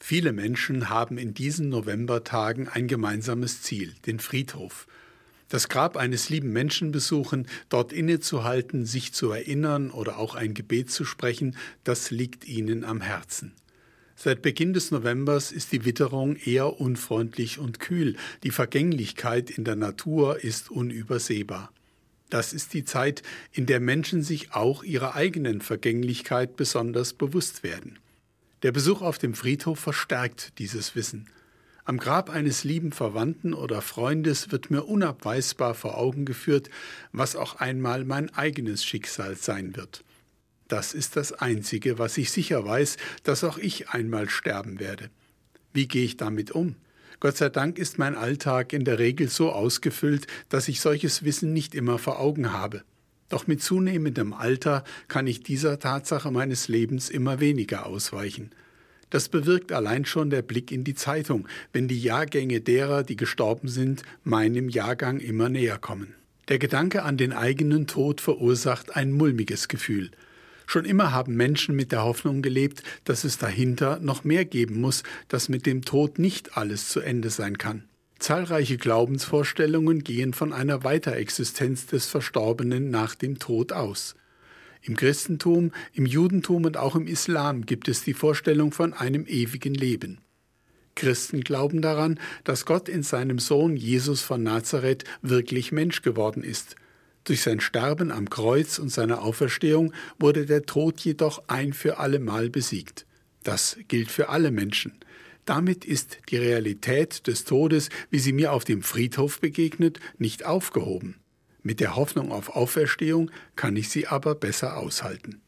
Viele Menschen haben in diesen Novembertagen ein gemeinsames Ziel, den Friedhof. Das Grab eines lieben Menschen besuchen, dort innezuhalten, sich zu erinnern oder auch ein Gebet zu sprechen, das liegt ihnen am Herzen. Seit Beginn des Novembers ist die Witterung eher unfreundlich und kühl. Die Vergänglichkeit in der Natur ist unübersehbar. Das ist die Zeit, in der Menschen sich auch ihrer eigenen Vergänglichkeit besonders bewusst werden. Der Besuch auf dem Friedhof verstärkt dieses Wissen. Am Grab eines lieben Verwandten oder Freundes wird mir unabweisbar vor Augen geführt, was auch einmal mein eigenes Schicksal sein wird. Das ist das Einzige, was ich sicher weiß, dass auch ich einmal sterben werde. Wie gehe ich damit um? Gott sei Dank ist mein Alltag in der Regel so ausgefüllt, dass ich solches Wissen nicht immer vor Augen habe. Doch mit zunehmendem Alter kann ich dieser Tatsache meines Lebens immer weniger ausweichen. Das bewirkt allein schon der Blick in die Zeitung, wenn die Jahrgänge derer, die gestorben sind, meinem Jahrgang immer näher kommen. Der Gedanke an den eigenen Tod verursacht ein mulmiges Gefühl. Schon immer haben Menschen mit der Hoffnung gelebt, dass es dahinter noch mehr geben muss, dass mit dem Tod nicht alles zu Ende sein kann. Zahlreiche Glaubensvorstellungen gehen von einer Weiterexistenz des Verstorbenen nach dem Tod aus. Im Christentum, im Judentum und auch im Islam gibt es die Vorstellung von einem ewigen Leben. Christen glauben daran, dass Gott in seinem Sohn Jesus von Nazareth wirklich Mensch geworden ist. Durch sein Sterben am Kreuz und seine Auferstehung wurde der Tod jedoch ein für allemal besiegt. Das gilt für alle Menschen. Damit ist die Realität des Todes, wie sie mir auf dem Friedhof begegnet, nicht aufgehoben. Mit der Hoffnung auf Auferstehung kann ich sie aber besser aushalten.